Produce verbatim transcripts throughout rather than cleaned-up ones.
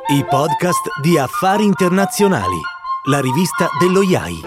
I podcast di Affari Internazionali, la rivista dello I A I.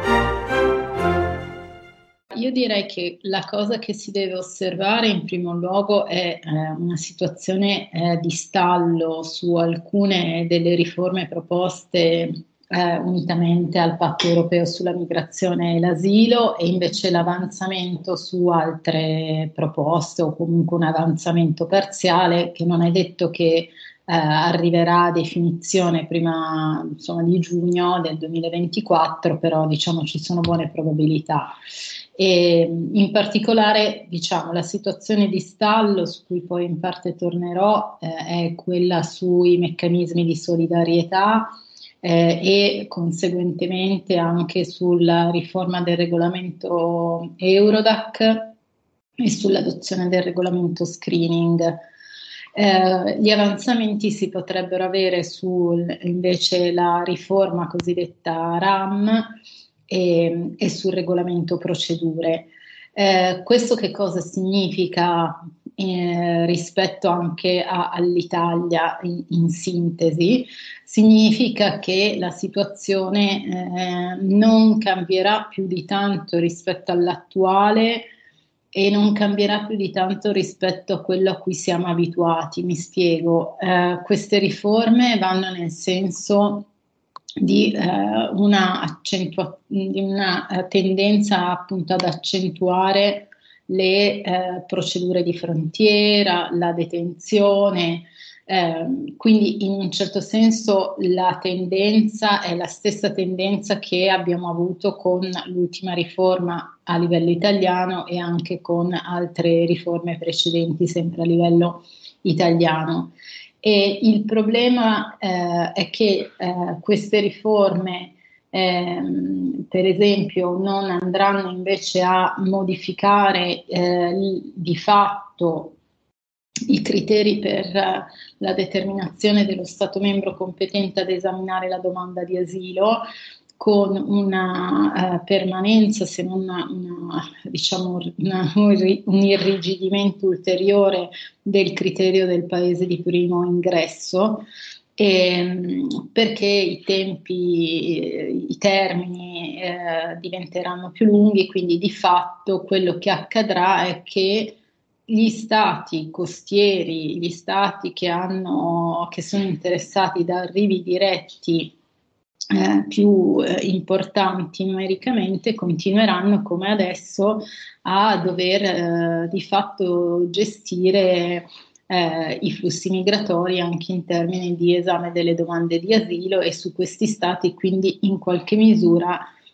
Io direi che la cosa che si deve osservare in primo luogo è eh, una situazione eh, di stallo su alcune delle riforme proposte eh, unitamente al Patto Europeo sulla migrazione e l'asilo, e invece l'avanzamento su altre proposte, o comunque un avanzamento parziale che non è detto che Eh, arriverà a definizione prima, insomma, di giugno del duemilaventiquattro, però diciamo ci sono buone probabilità. E in particolare, diciamo, la situazione di stallo, su cui poi in parte tornerò, eh, è quella sui meccanismi di solidarietà eh, e conseguentemente anche sulla riforma del regolamento Eurodac e sull'adozione del regolamento screening. Eh, gli avanzamenti si potrebbero avere su invece la riforma cosiddetta RAM e, e sul regolamento procedure. Eh, questo che cosa significa eh, rispetto anche a, all'Italia in, in sintesi? Significa che la situazione eh, non cambierà più di tanto rispetto all'attuale e non cambierà più di tanto rispetto a quello a cui siamo abituati. Mi spiego, eh, queste riforme vanno nel senso di, eh, una, accentua- di una eh, tendenza appunto ad accentuare le eh, procedure di frontiera, la detenzione. Eh, quindi in un certo senso la tendenza è la stessa tendenza che abbiamo avuto con l'ultima riforma a livello italiano e anche con altre riforme precedenti sempre a livello italiano. E il problema eh, è che eh, queste riforme ehm, per esempio non andranno invece a modificare eh, di fatto i criteri per uh, la determinazione dello Stato membro competente ad esaminare la domanda di asilo, con una uh, permanenza, se non una, una, diciamo, una, un irrigidimento ulteriore del criterio del paese di primo ingresso, e, perché i tempi, i termini eh, diventeranno più lunghi, quindi di fatto quello che accadrà è che gli stati costieri, gli stati che, hanno, che sono interessati da arrivi diretti eh, più eh, importanti numericamente, continueranno come adesso a dover eh, di fatto gestire eh, i flussi migratori anche in termini di esame delle domande di asilo, e su questi stati quindi in qualche misura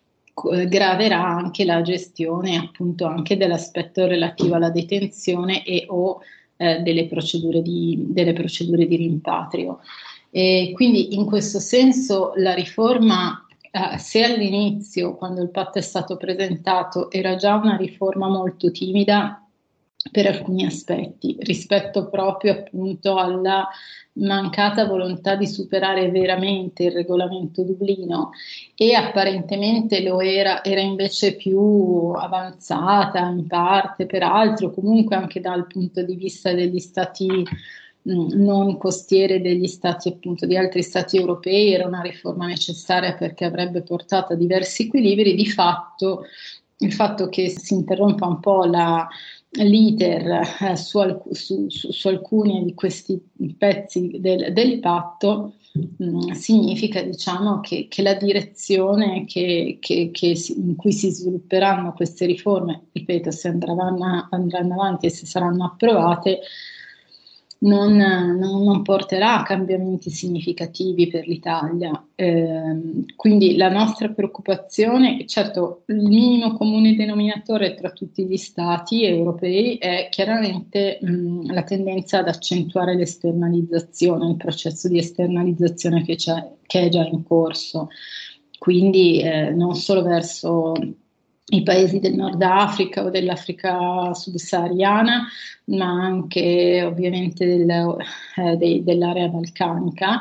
graverà anche la gestione appunto anche dell'aspetto relativo alla detenzione e o eh, delle procedure di, delle procedure di rimpatrio. E quindi in questo senso la riforma, eh, se all'inizio, quando il patto è stato presentato, era già una riforma molto timida per alcuni aspetti, rispetto proprio appunto alla mancata volontà di superare veramente il regolamento Dublino, e apparentemente lo era, era invece più avanzata in parte, peraltro comunque anche dal punto di vista degli stati mh, non costiere, degli stati appunto di altri stati europei, era una riforma necessaria perché avrebbe portato a diversi equilibri. Di fatto il fatto che si interrompa un po' la l'iter eh, su, alc- su, su, su alcuni di questi pezzi del, del patto mh, significa, diciamo, che, che la direzione che, che, che si, in cui si svilupperanno queste riforme, ripeto, se andranno, andranno avanti e se saranno approvate, non, non, non porterà a cambiamenti significativi per l'Italia. Eh, quindi la nostra preoccupazione, certo, il minimo comune denominatore tra tutti gli stati europei è chiaramente mh, la tendenza ad accentuare l'esternalizzazione, il processo di esternalizzazione che, c'è, che è già in corso. Quindi eh, non solo verso i paesi del Nord Africa o dell'Africa subsahariana, ma anche ovviamente del, eh, dei, dell'area balcanica.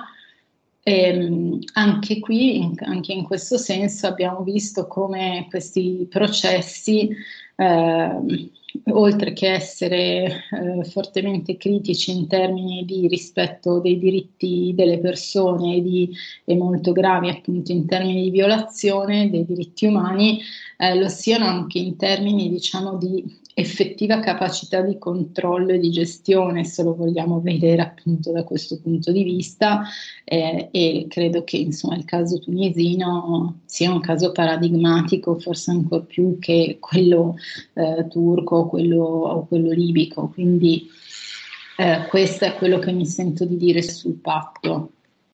E, anche qui, in, anche in questo senso, abbiamo visto come questi processi eh, oltre che essere eh, fortemente critici in termini di rispetto dei diritti delle persone e, di, e molto gravi appunto in termini di violazione dei diritti umani, eh, lo siano anche in termini, diciamo, di effettiva capacità di controllo e di gestione, se lo vogliamo vedere appunto da questo punto di vista, eh, e credo che insomma il caso tunisino sia un caso paradigmatico, forse ancor più che quello eh, turco o quello, o quello libico, quindi eh, questo è quello che mi sento di dire sul patto.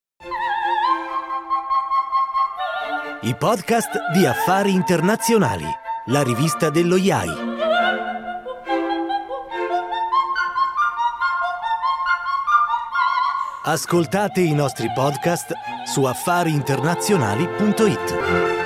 I podcast di Affari Internazionali, la rivista dello I A I. Ascoltate i nostri podcast su affari internazionali punto it.